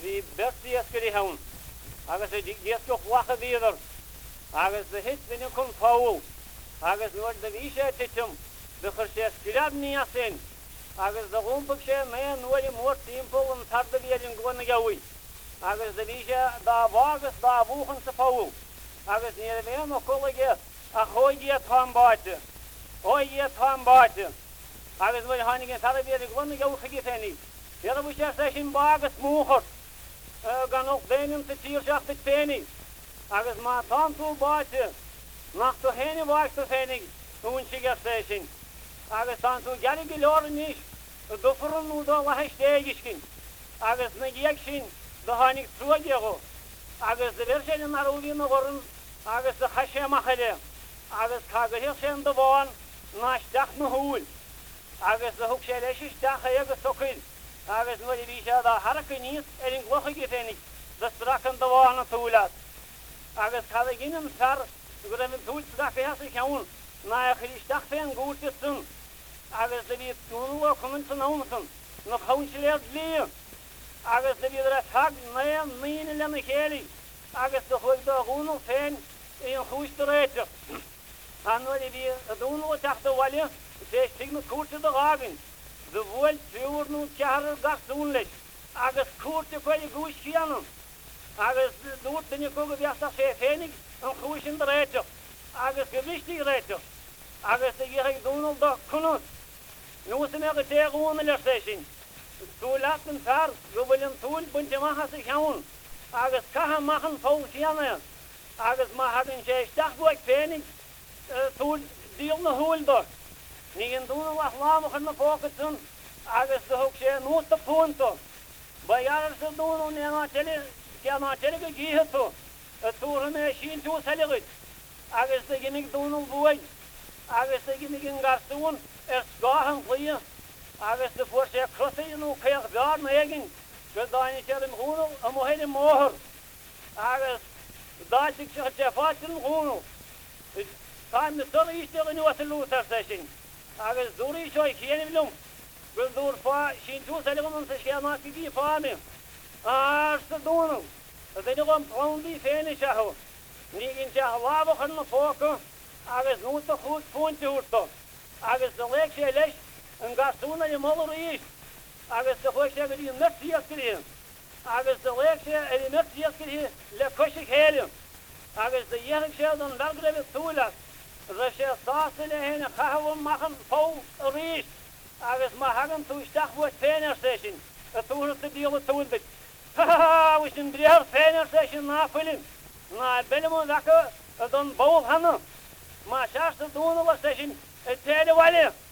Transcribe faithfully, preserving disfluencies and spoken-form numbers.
bhí bertíos go hawn agus a díos go chhlacha bhíidir agus de hit vinne chun fáil agus nuair de bhí sé titim de chur sé scilead níos sin agus de rúmpach sé mé nuair i mór timppó an tarda bhéidir gona gaí agus de bhí sé dá bhágus dá bhúchan sa fáil agus ní bhé mo choige a choigí a támbáte óigí a támbáte agus bhfuil tháinig an tarda bhéidir gona gacha gí fénig Féidir bhú sé sé sin bágus múchart gan ó déanam sa tír seach sa fénig agus má tántú báte nach tú héine bhágta fénigún si gas sé sin agus tántú gearrig go leor níos dufaran nú dá lethe stéigiscin agus na dhéag sin do tháinig trúideago agus de bhir sé an arúlíí na ghoran agus de cha sé amachile agus cá go hiir sé an do bháin ná isteach na húil agus de thug sé leis isteach agus socail agus nuair i bhí sé dá haracha níos ar an gluchaige fénig de strach an do bháin an túlaat agus cad a ginnim tar go raibh an túil strach heas i cheann ná a chuir isteach fé an gúirte sun agus de bhí túnú a chumann san ánasan nó chaann sé léir blian agus de bhí a tag na mína lena chéalaí agus do chuig do gúnú féin í an chúiste réite a nuair i bhí a dúnú a teachta bhaile sé stig na cuairte do gágan de bhfuil fiúrnú cearar gasún leis agus cuairte chuil gúis chéanam agus dúirt duine go go bheasta sé fénig an chúisin de réite agus go bhistí réite agus a dhéag dúnal do cunút nu sa mé go téúna leis sé sin túlaat an tar go bhfuil an túil buinte maithe sa cheann agus catha machchan fáil chéana agus má hagann sé isteach buag fénig túil díal na húil do ní an dúnal ach lámachar na fócatún agus do thug sé nuas a púnta ba dhearar sa dúnal ní ná teile ceanná teile go gíthe tú a túra mé sin tú saligaid agus de ginnig dúnal buaig agus de ginnig an garsún ar scáhan clia agus de fuair sé crusaíonú chéach bear na éigin go dáine sé an húnal a mhéidir móthir agus dáigh sé sé fáilte an húnal táim na tura ísteach in nuas a lútar sé sin agus dúirí seo chéanamh lum go dúr fá sin tú saligaid an sa chéanná go dtí fáime ar sa dúnal a duine go an plándaí féine seathú ní ginn sé lábhachar na fóca agus nuas a chúd fúinte úrta agus do léic sé leis an gasúna i mór íos agus do chuig sé go dtí mirtíos go dtí agus do léic sé ar i mirtíos go dtí le coise chéile agus do dhéanamh sé don legraibh túlas ra sé sásta le héna chahabh machchan fó a ríis agus má hagan tú isteach buid féinar sé sin a túra sa díal a túlbit ha bhui sin bríar féinar sé sin náfuilin ná belimú lecha a don bóil hana má seasta dúna sé sin a téide bhaile